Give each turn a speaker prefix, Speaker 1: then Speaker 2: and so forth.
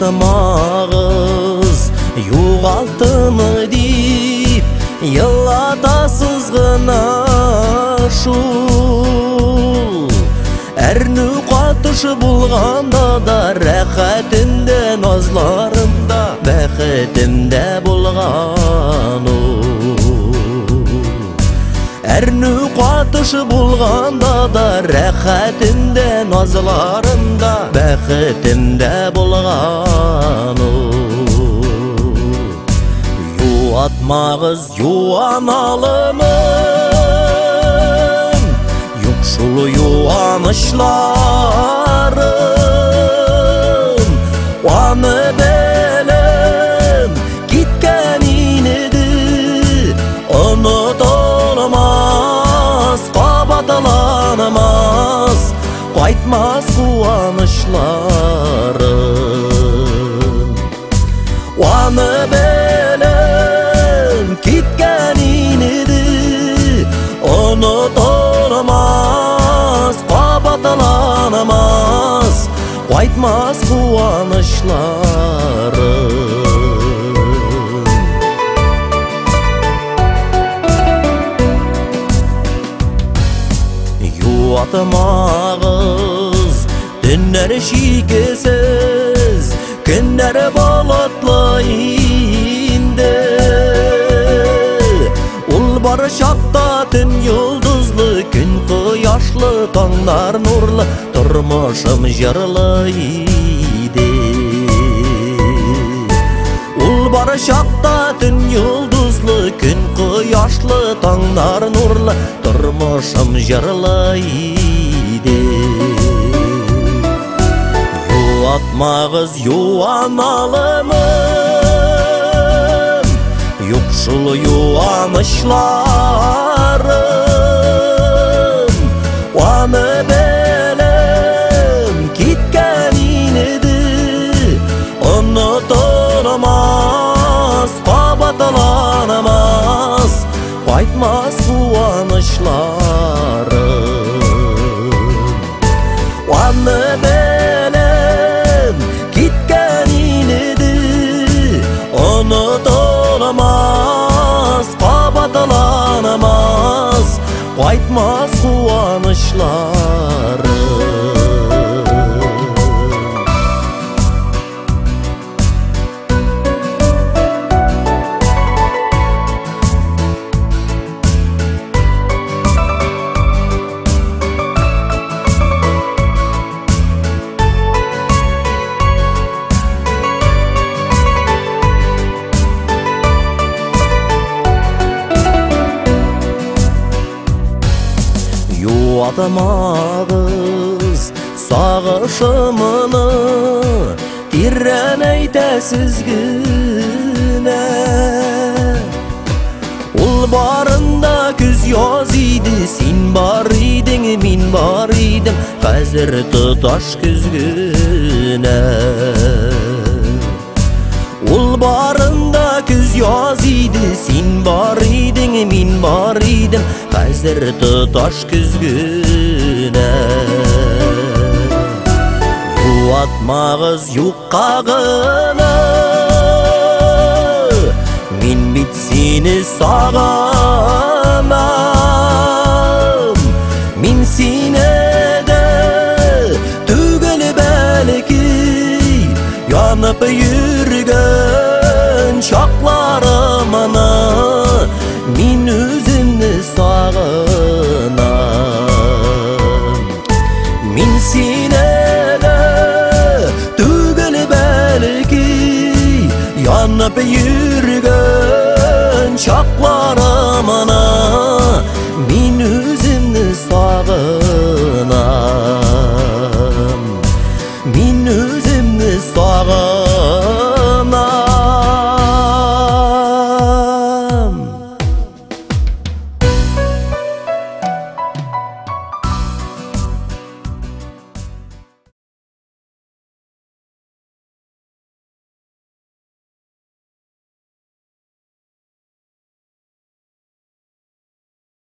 Speaker 1: Yuatmağız yuğaltımı deyip yıllatasız gına şul Әрні қатышы болғанда да рәхәтімде назларымда бәхетімде болған Әрні қатышы болғанда да рәхәтімде назларымда бәхетімде болған Юатмағыз юаналымын Юқшулы юанышларым Оны белем кеткен инеді Ұнытылмас, қабатыланмас Қайтмас қуанышларым Оны белем кеткен инеді Ұнытылмас, қабатыланмас Қайтмас қуанышларым Юатмағыз түннәрі шикесіз Күннәрі болытлы инді Ул бары шақта түн йылдызлы Күн қияшлы, таңдар нұрлы Тұрмышым жырлы иді Ул бары шақта түн йылдызлы Күн қияшлы, таңдар нұрлы Тұрмышым жырлы иді Юатмағыз юаналымын Юқшылы юанышларым Оны белем кеткен инеді Ұнытылмас, қабатыланмас Қайтмас қуанышларым Оны белем кеткен инеді Ұнытылмас, қабатыланмас Қайтмас қуанышларым Юатмағыз сағышымыны Тиррән әйтәсіз гінә Ул барында күз яз иді Син бар идің, мин бар идім Қазір тұташ күзгінә Ул барында күз яз иді Син бар идің, мин бар идім Қазір тұташ күзгінә Юатмағыз юққағыны Мен бит сені сағанам Мен сені де түгіл бәлкі Янып жүрген шақларымыны Мен өзімні сағынам Мен сені де түгіл бәлкі Янып жүрген шақларымыны